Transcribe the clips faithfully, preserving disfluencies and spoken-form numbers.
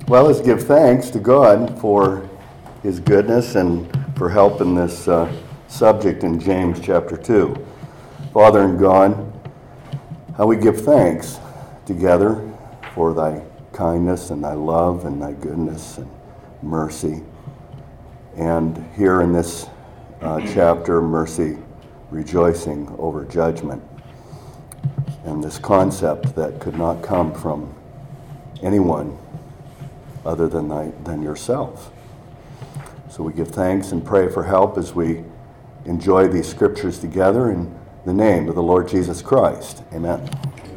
Well, let's give thanks to God for his goodness and for help in this uh, subject in James chapter two. Father and God, how we give thanks together for thy kindness and thy love and thy goodness and mercy. And here in this uh, chapter, mercy rejoicing over judgment. And this concept that could not come from anyone other than thy, than yourself. So we give thanks and pray for help as we enjoy these scriptures together in the name of the Lord Jesus Christ. Amen.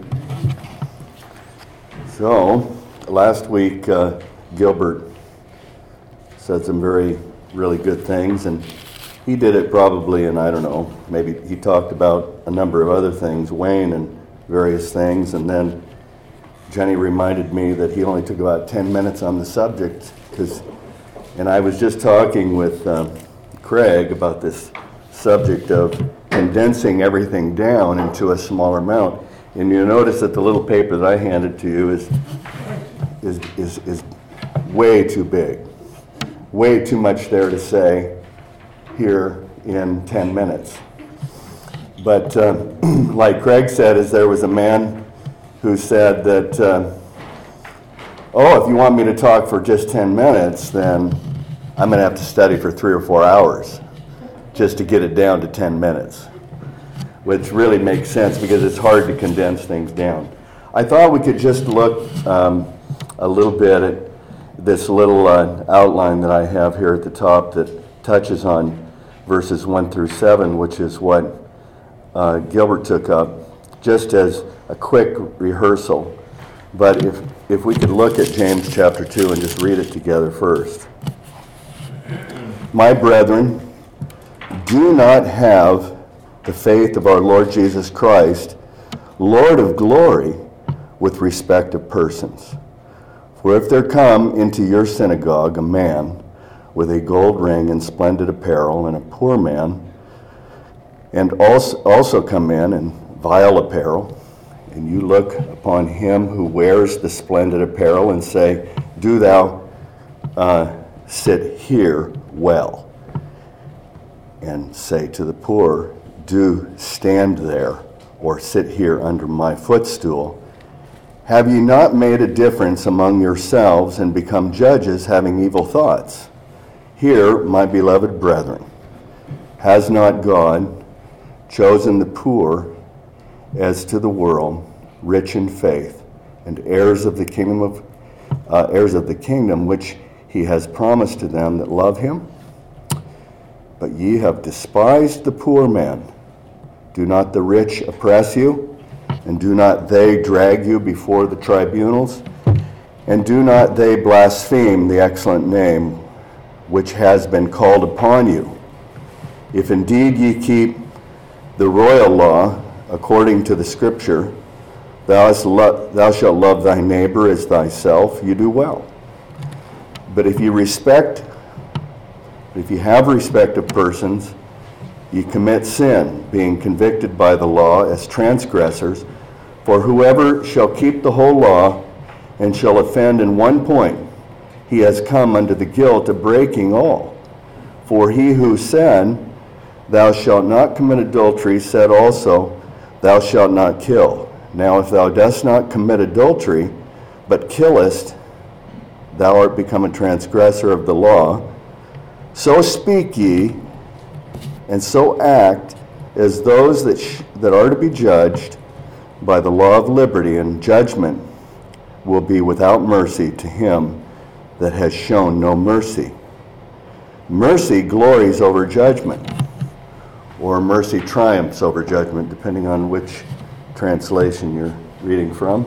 So, last week, uh, Gilbert said some very, really good things, and he did it probably, and I don't know, maybe he talked about a number of other things, Wayne and various things, and then Jenny reminded me that he only took about ten minutes on the subject, because, and I was just talking with um, Craig about this subject of condensing everything down into a smaller amount. And you notice that the little paper that I handed to you is is is, is way too big, way too much there to say here in ten minutes. But um, like Craig said, is there was a man who said that, uh, oh, if you want me to talk for just ten minutes, then I'm going to have to study for three or four hours just to get it down to ten minutes, which really makes sense because it's hard to condense things down. I thought we could just look um, a little bit at this little uh, outline that I have here at the top that touches on verses one through seven, which is what uh, Gilbert took up, just as a quick rehearsal. But if if we could look at James chapter two and just read it together first. My brethren, do not have the faith of our Lord Jesus Christ, Lord of glory, with respect of persons. For if there come into your synagogue a man with a gold ring and splendid apparel, and a poor man, and also, also come in in vile apparel, and you look upon him who wears the splendid apparel and say, do thou uh, sit here well, and say to the poor, do stand there or sit here under my footstool, have ye not made a difference among yourselves and become judges having evil thoughts? Here, my beloved brethren, has not God chosen the poor as to the world, rich in faith, and heirs of the kingdom of uh, heirs of the kingdom which he has promised to them that love him? But ye have despised the poor man. Do not the rich oppress you? And do not they drag you before the tribunals? And do not they blaspheme the excellent name which has been called upon you? If indeed ye keep the royal law according to the scripture, thou, hast lo- thou shalt love thy neighbor as thyself, you do well. But if you respect, if you have respect of persons, you commit sin, being convicted by the law as transgressors. For whoever shall keep the whole law and shall offend in one point, he has come unto the guilt of breaking all. For he who said, thou shalt not commit adultery, said also, thou shalt not kill. Now if thou dost not commit adultery, but killest, thou art become a transgressor of the law. So speak ye, and so act as those that sh- that are to be judged by the law of liberty, and judgment will be without mercy to him that has shown no mercy. Mercy glories over judgment, or mercy triumphs over judgment, depending on which translation you're reading from.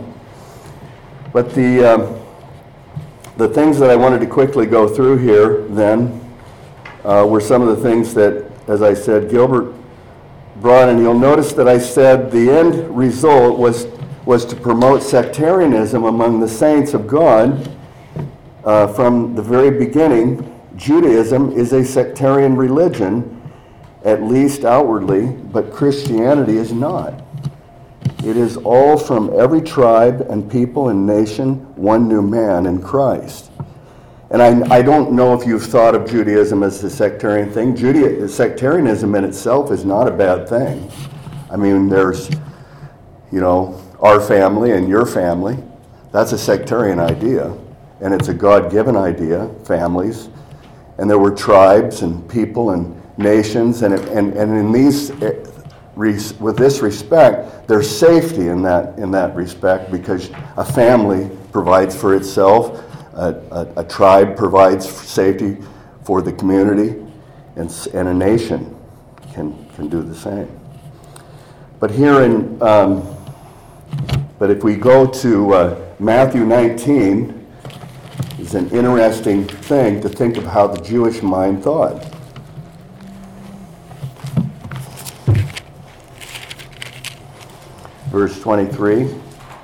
But the um, the things that I wanted to quickly go through here then uh, were some of the things that, as I said, Gilbert brought, and you'll notice that I said the end result was was to promote sectarianism among the saints of God. Uh, from the very beginning, Judaism is a sectarian religion, at least outwardly, but Christianity is not. It is all from every tribe and people and nation, one new man in Christ. And I, I don't know if you've thought of Judaism as a sectarian thing. Judea, sectarianism in itself is not a bad thing. I mean, there's, you know, our family and your family. That's a sectarian idea. And it's a God-given idea, families. And there were tribes and people and nations. And, and, and in these, with this respect, there's safety in that, in that respect, because a family provides for itself. A, a, a tribe provides safety for the community, and, and a nation can, can do the same. But here in, um, but if we go to uh, Matthew nineteen, is an interesting thing to think of how the Jewish mind thought. Verse twenty-three.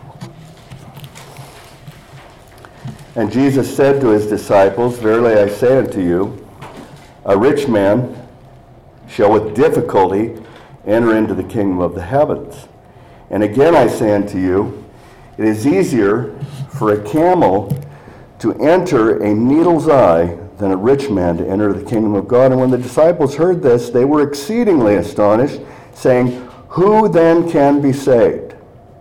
And Jesus said to his disciples, Verily I say unto you, a rich man shall with difficulty enter into the kingdom of the heavens. And again I say unto you, it is easier for a camel to enter a needle's eye than a rich man to enter the kingdom of God. And when the disciples heard this, they were exceedingly astonished, saying, Who then can be saved?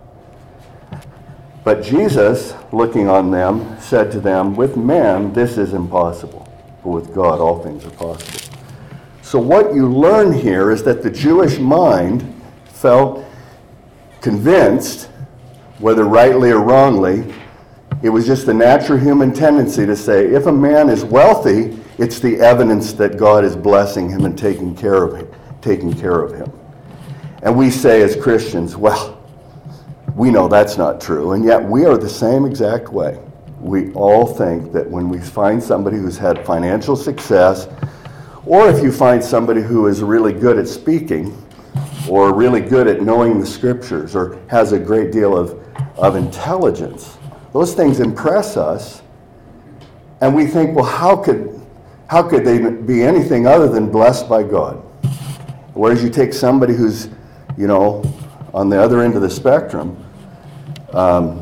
But Jesus, looking on them, said to them, With man this is impossible, but with God all things are possible. So what you learn here is that the Jewish mind felt convinced, whether rightly or wrongly, it was just the natural human tendency to say, if a man is wealthy, it's the evidence that God is blessing him and taking care of him, taking care of him. And we say as Christians, well, we know that's not true, and yet we are the same exact way. We all think that when we find somebody who's had financial success, or if you find somebody who is really good at speaking, or really good at knowing the scriptures, or has a great deal of, of intelligence, those things impress us, and we think, well, how could, how could they be anything other than blessed by God? Whereas you take somebody who's, you know, on the other end of the spectrum. Um,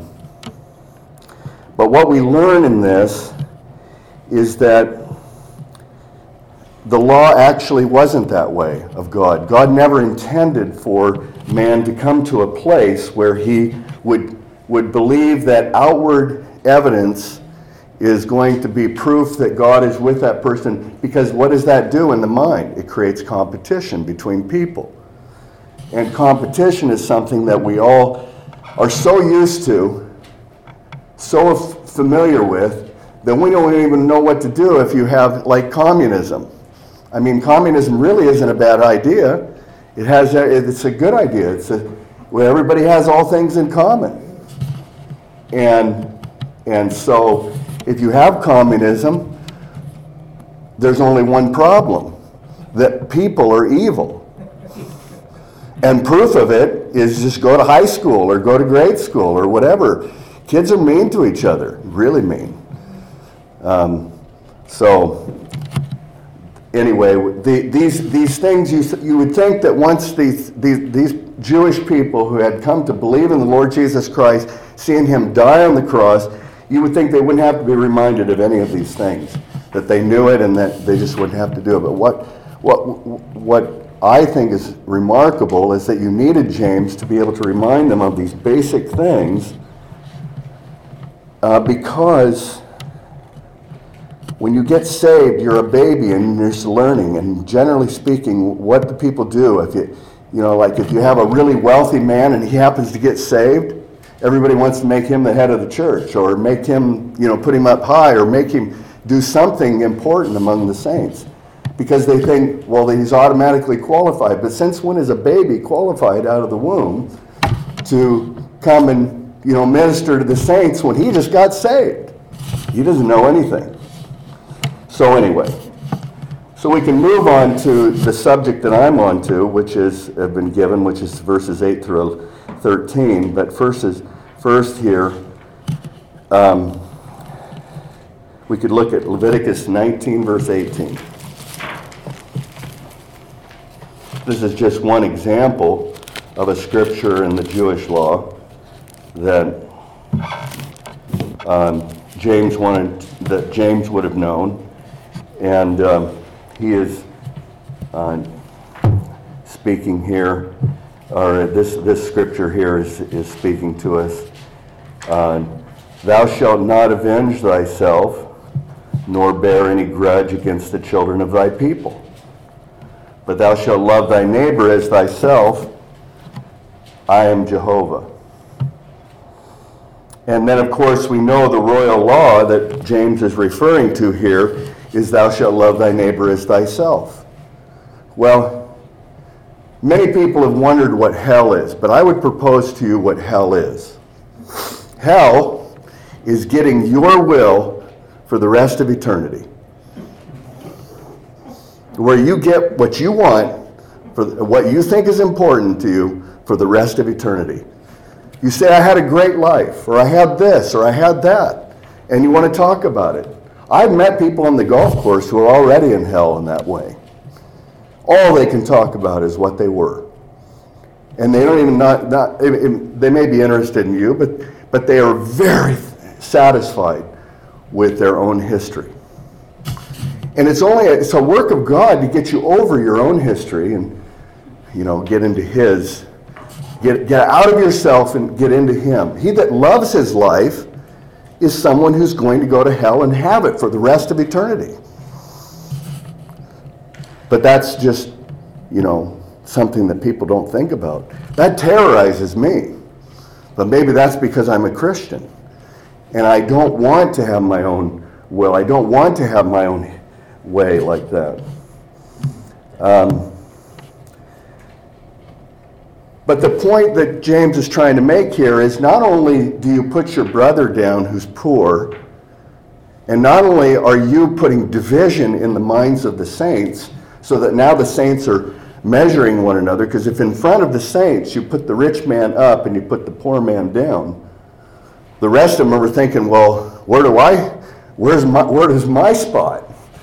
but what we learn in this is that the law actually wasn't that way of God. God never intended for man to come to a place where he would, would believe that outward evidence is going to be proof that God is with that person, because what does that do in the mind? It creates competition between people. And competition is something that we all are so used to, so f- familiar with, that we don't even know what to do if you have, like, communism. I mean, communism really isn't a bad idea. It has, a, it's a good idea. It's a, where everybody has all things in common. And, and so, if you have communism, there's only one problem, that people are evil. And proof of it is just go to high school or go to grade school or whatever. Kids are mean to each other, really mean. Um, so, anyway, the, these these things, you you would think that once these, these these Jewish people who had come to believe in the Lord Jesus Christ, seeing him die on the cross, you would think they wouldn't have to be reminded of any of these things, that they knew it and that they just wouldn't have to do it. But what what what I think is remarkable is that you needed James to be able to remind them of these basic things, uh, because when you get saved, you're a baby and you're just learning. And generally speaking, what do people do? If you, you know, like if you have a really wealthy man and he happens to get saved, everybody wants to make him the head of the church, or make him, you know, put him up high, or make him do something important among the saints, because they think, well, he's automatically qualified. But since when is a baby qualified out of the womb to come and, you know, minister to the saints when he just got saved? He doesn't know anything. So anyway, so we can move on to the subject that I'm on to, which is have been given, which is verses eight through thirteen. But first is first here, um, we could look at Leviticus nineteen, verse eighteen. This is just one example of a scripture in the Jewish law that um, James wanted, that James would have known. And um, he is uh, speaking here, or this, this scripture here is, is speaking to us. Uh, Thou shalt not avenge thyself, nor bear any grudge against the children of thy people. But thou shalt love thy neighbor as thyself. I am Jehovah. And then, of course, we know the royal law that James is referring to here is thou shalt love thy neighbor as thyself. Well, many people have wondered what hell is, but I would propose to you what hell is. Hell is getting your will for the rest of eternity. Where you get what you want, for what you think is important to you for the rest of eternity. You say, I had a great life, or I had this, or I had that, and you want to talk about it. I've met people on the golf course who are already in hell in that way. All they can talk about is what they were. And they don't even, not, not it, it, they may be interested in you, but, but they are very satisfied with their own history. And it's only a, it's a work of God to get you over your own history and, you know, get into his, get, get out of yourself and get into him. He that loves his life is someone who's going to go to hell and have it for the rest of eternity. But that's just, you know, something that people don't think about. That terrorizes me. But maybe that's because I'm a Christian. And I don't want to have my own will. I don't want to have my own way like that. Um, but the point that James is trying to make here is not only do you put your brother down who's poor, and not only are you putting division in the minds of the saints, so that now the saints are measuring one another, because if in front of the saints you put the rich man up and you put the poor man down, the rest of them are thinking, well, where do I, where's my, where is my spot?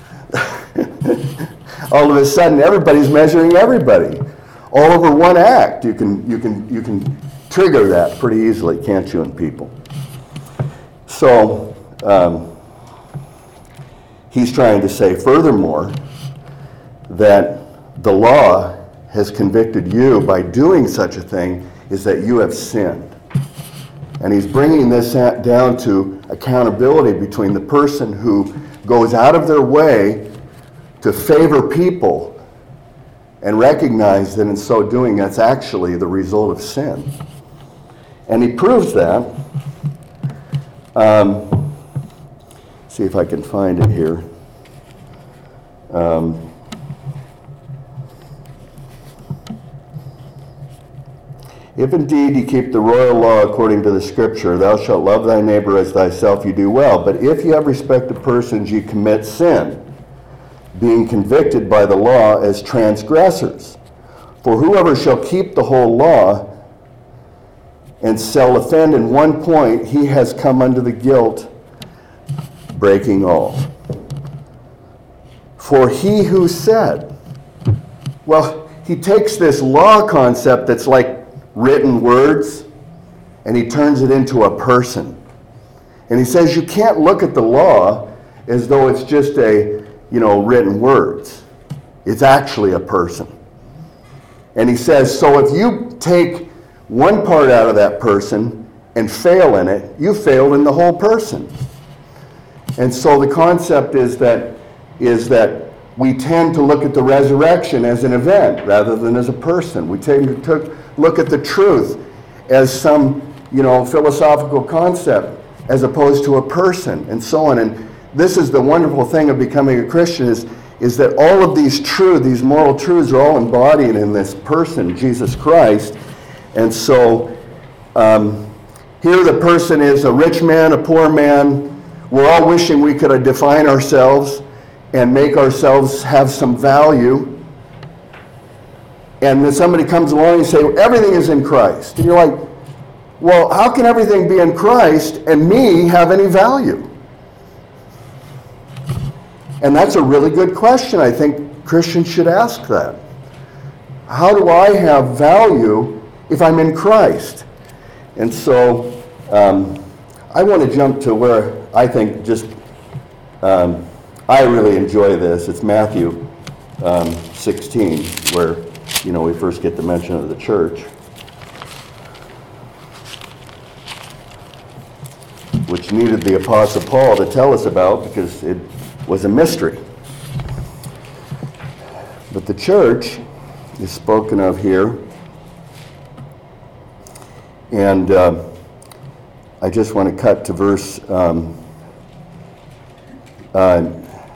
All of a sudden, everybody's measuring everybody. All over one act, you can, you can, you can trigger that pretty easily, can't you, in people? So, um, he's trying to say, furthermore, that the law has convicted you by doing such a thing is that you have sinned. And he's bringing this down to accountability between the person who goes out of their way to favor people and recognize that in so doing that's actually the result of sin. And he proves that. Um, see if I can find it here. Um, If indeed you keep the royal law according to the scripture, thou shalt love thy neighbor as thyself, you do well. But if you have respect to persons, you commit sin, being convicted by the law as transgressors. For whoever shall keep the whole law and shall offend in one point, he has come unto the guilt, breaking all. For he who said, well, he takes this law concept that's like written words, and he turns it into a person. And he says you can't look at the law as though it's just a, you know, written words. It's actually a person. And he says, so if you take one part out of that person and fail in it, you failed in the whole person. And so the concept is that is that we tend to look at the resurrection as an event rather than as a person. We tend to look at the truth as some, you know, philosophical concept as opposed to a person, and so on. And this is the wonderful thing of becoming a Christian is, is that all of these truths, these moral truths, are all embodied in this person, Jesus Christ. And so um, here the person is a rich man, a poor man. We're all wishing we could define ourselves and make ourselves have some value. And then somebody comes along and say, well, everything is in Christ. And you're like, well, how can everything be in Christ and me have any value? And that's a really good question. I think Christians should ask that. How do I have value if I'm in Christ? And so um, I want to jump to where I think just, um, I really enjoy this. It's Matthew um, sixteen, where, you know, we first get the mention of the church, which needed the Apostle Paul to tell us about because it was a mystery. But the church is spoken of here, and uh, I just want to cut to verse um, uh,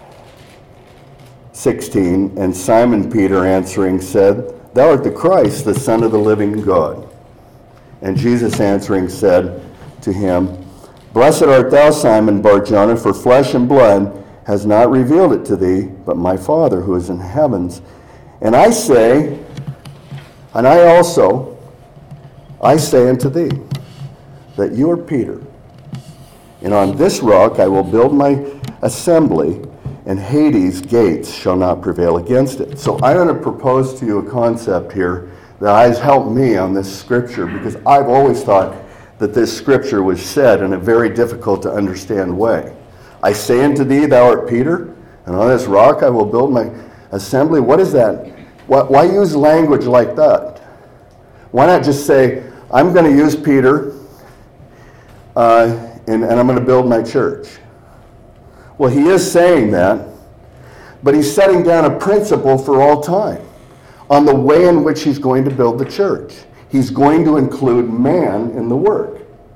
sixteen. And Simon Peter answering said, Thou art the Christ, the Son of the living God. And Jesus answering said to him, Blessed art thou, Simon Bar-Jonah, for flesh and blood has not revealed it to thee, but my Father who is in heavens. And I say, and I also, I say unto thee, that you are Peter, and on this rock I will build my assembly, and Hades' gates shall not prevail against it. So I'm going to propose to you a concept here that has helped me on this scripture, because I've always thought that this scripture was said in a very difficult to understand way. I say unto thee, thou art Peter, and on this rock I will build my assembly. What is that? Why use language like that? Why not just say, I'm going to use Peter, uh, and, and I'm going to build my church? Well, he is saying that, but he's setting down a principle for all time on the way in which he's going to build the church. He's going to include man in the work.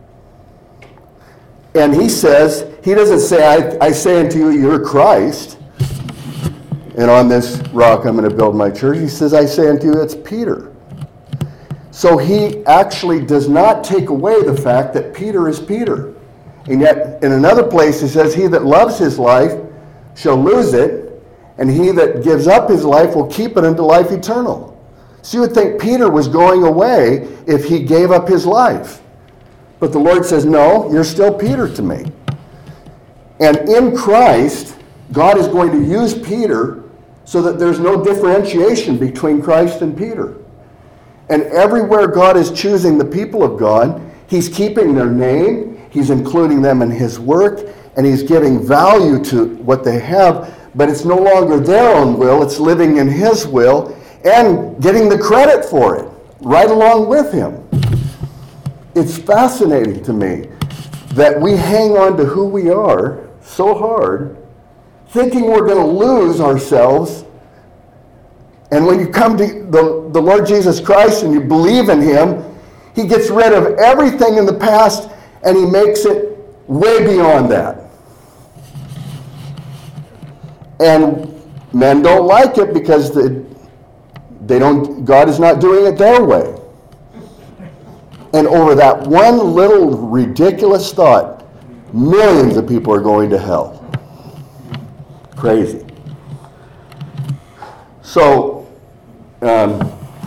And he says, he doesn't say, I, I say unto you, you're Christ, and on this rock I'm going to build my church. He says, I say unto you, it's Peter. So he actually does not take away the fact that Peter is Peter. And yet, in another place, he says, he that loves his life shall lose it, and he that gives up his life will keep it unto life eternal. So you would think Peter was going away if he gave up his life. But the Lord says, no, you're still Peter to me. And in Christ, God is going to use Peter so that there's no differentiation between Christ and Peter. And everywhere God is choosing the people of God, he's keeping their name, he's including them in his work, and he's giving value to what they have, but it's no longer their own will, it's living in his will and getting the credit for it, right along with him. It's fascinating to me that we hang on to who we are so hard, thinking we're going to lose ourselves. And when you come to the, the Lord Jesus Christ and you believe in him, he gets rid of everything in the past and he makes it way beyond that. And men don't like it because the, they don't, God is not doing it their way. And over that one little ridiculous thought, millions of people are going to hell. Crazy. So, um,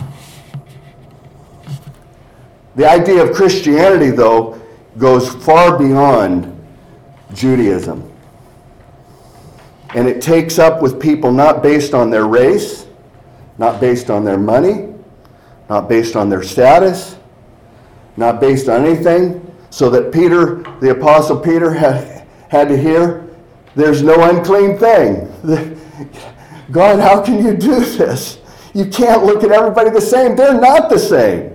the idea of Christianity, though, goes far beyond Judaism. And it takes up with people not based on their race, not based on their money, not based on their status, not based on anything, so that Peter, the Apostle Peter, had, had to hear, there's no unclean thing. God, how can you do this? You can't look at everybody the same. They're not the same.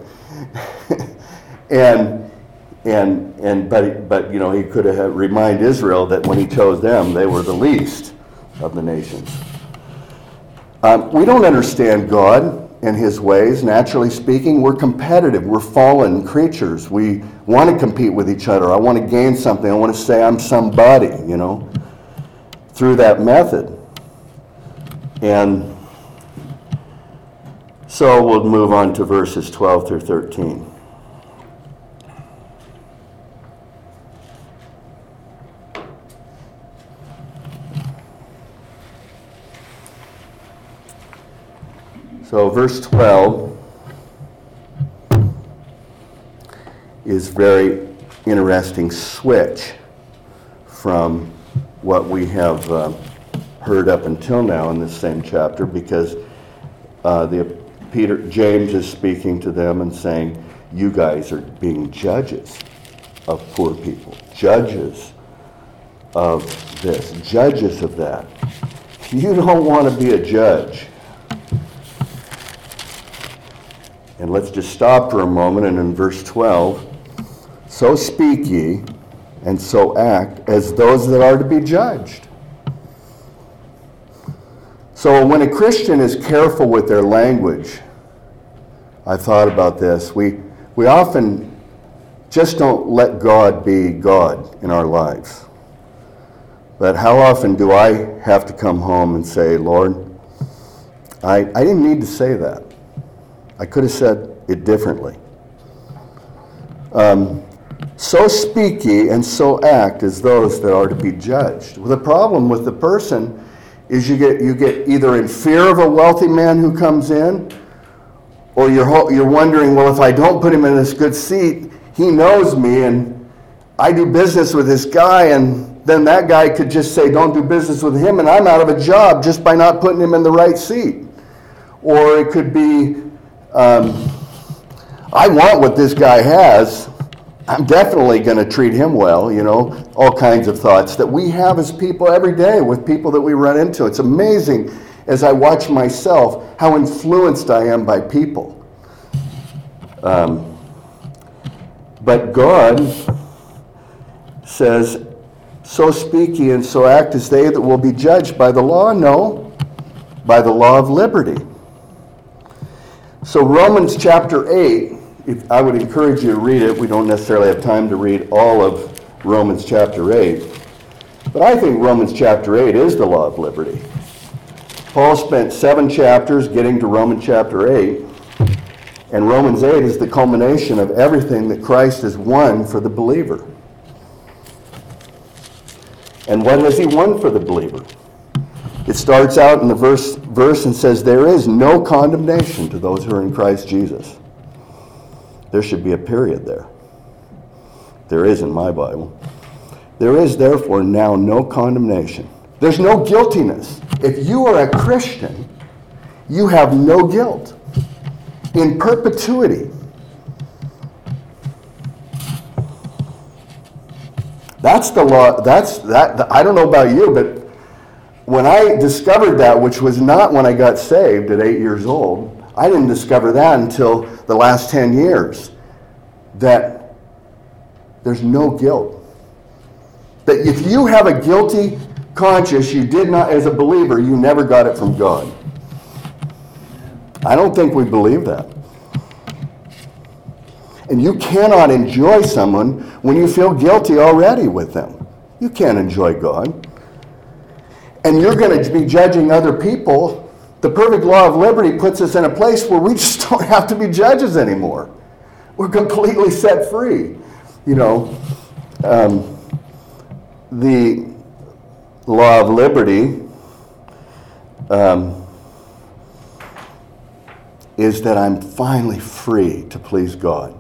and and and but but you know, he could have reminded Israel that when he chose them, they were the least of the nations. Um, we don't understand God and his ways. Naturally speaking, we're competitive. We're fallen creatures. We want to compete with each other. I want to gain something. I want to say I'm somebody, you know, through that method. And so we'll move on to verses twelve through thirteen. So verse twelve is very interesting switch from what we have uh, heard up until now in this same chapter, because uh, the Peter James is speaking to them and saying, you guys are being judges of poor people, judges of this, judges of that. You don't want to be a judge. And let's just stop for a moment, and in verse twelve, so speak ye, and so act as those that are to be judged. So when a Christian is careful with their language, I thought about this, we, we often just don't let God be God in our lives. But how often do I have to come home and say, Lord, I, I didn't need to say that. I could have said it differently. Um, so speak ye and so act as those that are to be judged. Well, the problem with the person is you get you get either in fear of a wealthy man who comes in, or you're you're wondering, well, if I don't put him in this good seat, he knows me, and I do business with this guy, and then that guy could just say, don't do business with him, and I'm out of a job just by not putting him in the right seat. Or it could be, um, I want what this guy has. I'm definitely going to treat him well, you know, all kinds of thoughts that we have as people every day with people that we run into. It's amazing as I watch myself how influenced I am by people. Um, but God says, so speak ye and so act as they that will be judged by the law? No, by the law of liberty. So Romans chapter eight, if I would encourage you to read it. We don't necessarily have time to read all of Romans chapter eight. But I think Romans chapter eight is the law of liberty. Paul spent seven chapters getting to Romans chapter eight. And Romans eight is the culmination of everything that Christ has won for the believer. And what has he won for the believer? It starts out in the verse, verse and says, there is no condemnation to those who are in Christ Jesus. There should be a period there. There is in my Bible. There is therefore now no condemnation. There's no guiltiness. If you are a Christian, you have no guilt. In perpetuity. That's the law. That's that. I don't know about you, but when I discovered that, which was not when I got saved at eight years old, I didn't discover that until the last ten years, that there's no guilt. That if you have a guilty conscience, you did not, as a believer, you never got it from God. I don't think we believe that. And you cannot enjoy someone when you feel guilty already with them. You can't enjoy God. And you're going to be judging other people. The perfect law of liberty puts us in a place where we just don't have to be judges anymore. We're completely set free. You know, um, the law of liberty um, is that I'm finally free to please God.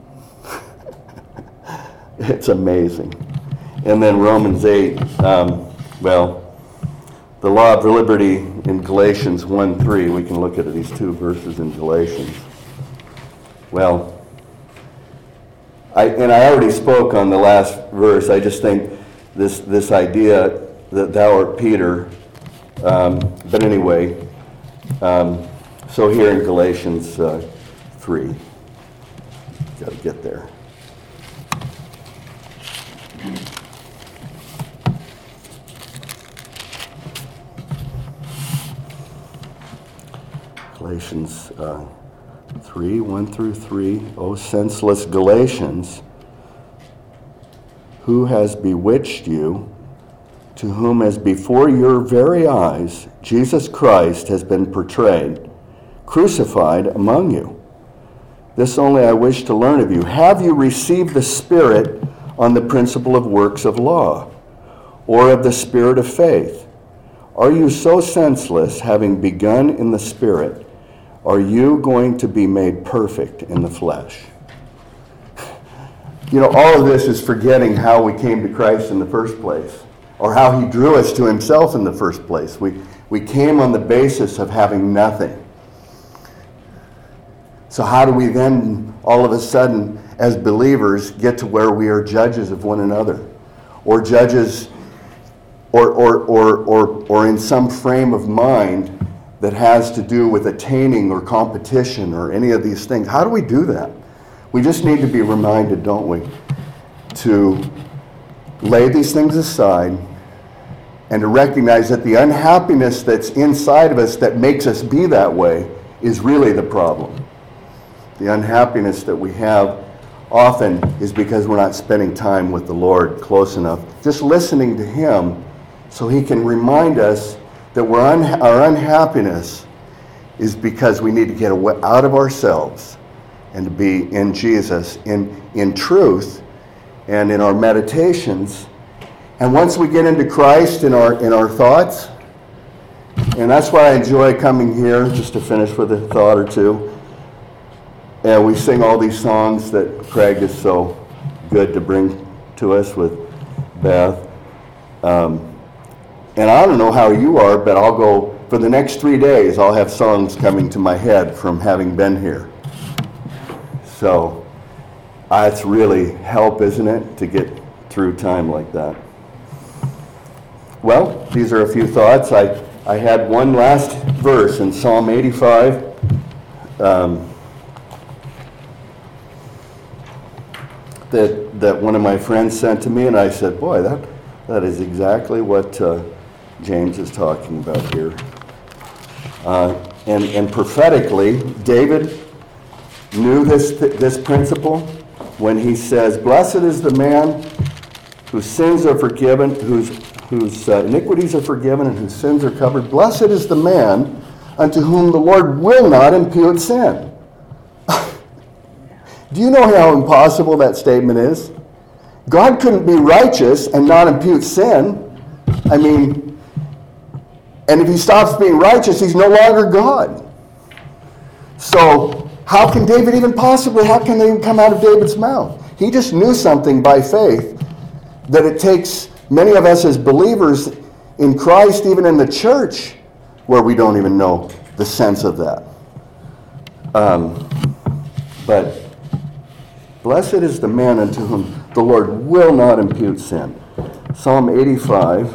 It's amazing. And then Romans eight, um, well, the law of liberty in Galatians one three, we can look at these two verses in Galatians. Well, I, and I already spoke on the last verse. I just think this this idea that thou art Peter, um, but anyway, um, so here in Galatians uh, three, got to get there. Galatians uh, three, one through three. O senseless Galatians, who has bewitched you, to whom as before your very eyes Jesus Christ has been portrayed, crucified among you? This only I wish to learn of you. Have you received the Spirit on the principle of works of law, or of the Spirit of faith? Are you so senseless, having begun in the Spirit? Are you going to be made perfect in the flesh? You know, all of this is forgetting how we came to Christ in the first place, or how he drew us to himself in the first place. We, we came on the basis of having nothing. So how do we then, all of a sudden, as believers, get to where we are judges of one another? Or judges or, or, or, or, or in some frame of mind that has to do with attaining or competition or any of these things. How do we do that? We just need to be reminded, don't we, to lay these things aside and to recognize that the unhappiness that's inside of us that makes us be that way is really the problem. The unhappiness that we have often is because we're not spending time with the Lord close enough, just listening to Him so He can remind us that we're un- our unhappiness is because we need to get away, out of ourselves and to be in Jesus, in, in truth, and in our meditations. And once we get into Christ in our in our thoughts, and that's why I enjoy coming here, just to finish with a thought or two. And we sing all these songs that Craig is so good to bring to us with Beth. Um, and I don't know how you are, but I'll go, for the next three days, I'll have songs coming to my head from having been here. So, uh, it's really help, isn't it, to get through time like that. Well, these are a few thoughts. I, I had one last verse in Psalm eighty-five. Um, that that one of my friends sent to me, and I said, boy, that that is exactly what uh, James is talking about here. Uh, and, and prophetically, David knew this, this principle when he says, blessed is the man whose sins are forgiven, whose, whose uh, iniquities are forgiven, and whose sins are covered. Blessed is the man unto whom the Lord will not impute sin. Do you know how impossible that statement is? God couldn't be righteous and not impute sin. I mean, and if he stops being righteous, he's no longer God. So how can David even possibly, how can they even come out of David's mouth? He just knew something by faith that it takes many of us as believers in Christ, even in the church, where we don't even know the sense of that. Um, but blessed is the man unto whom the Lord will not impute sin. Psalm eighty-five.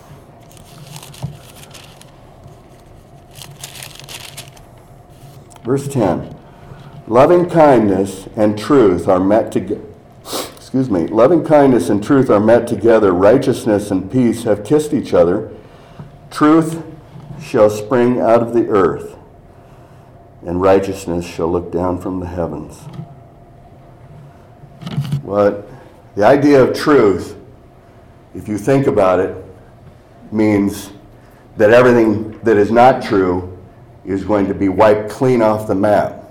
Verse ten. Loving kindness and truth are met together. Excuse me. Loving kindness and truth are met together. Righteousness and peace have kissed each other. Truth shall spring out of the earth, and righteousness shall look down from the heavens. What the idea of truth, if you think about it, means that everything that is not true is going to be wiped clean off the map.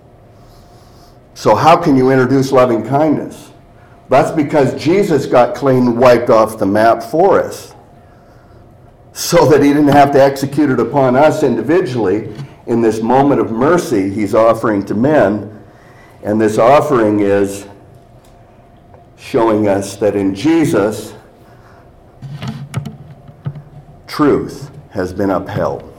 So how can you introduce loving kindness? That's because Jesus got clean wiped off the map for us, so that he didn't have to execute it upon us individually in this moment of mercy he's offering to men. And this offering is showing us that in Jesus, truth has been upheld.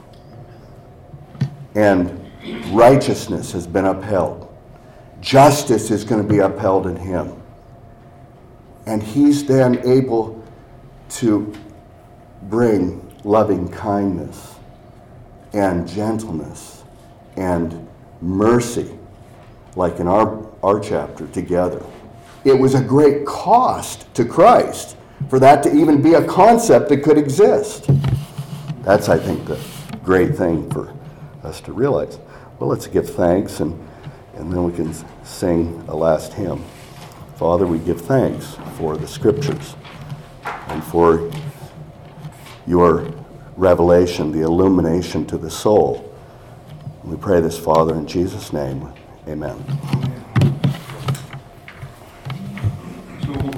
And righteousness has been upheld. Justice is going to be upheld in him. And he's then able to bring loving kindness and gentleness and mercy, like in our, our chapter, together. It was a great cost to Christ for that to even be a concept that could exist. That's, I think, the great thing for us to realize. Well, let's give thanks, and, and then we can sing a last hymn. Father, we give thanks for the Scriptures and for your revelation, the illumination to the soul. We pray this, Father, in Jesus' name. Amen.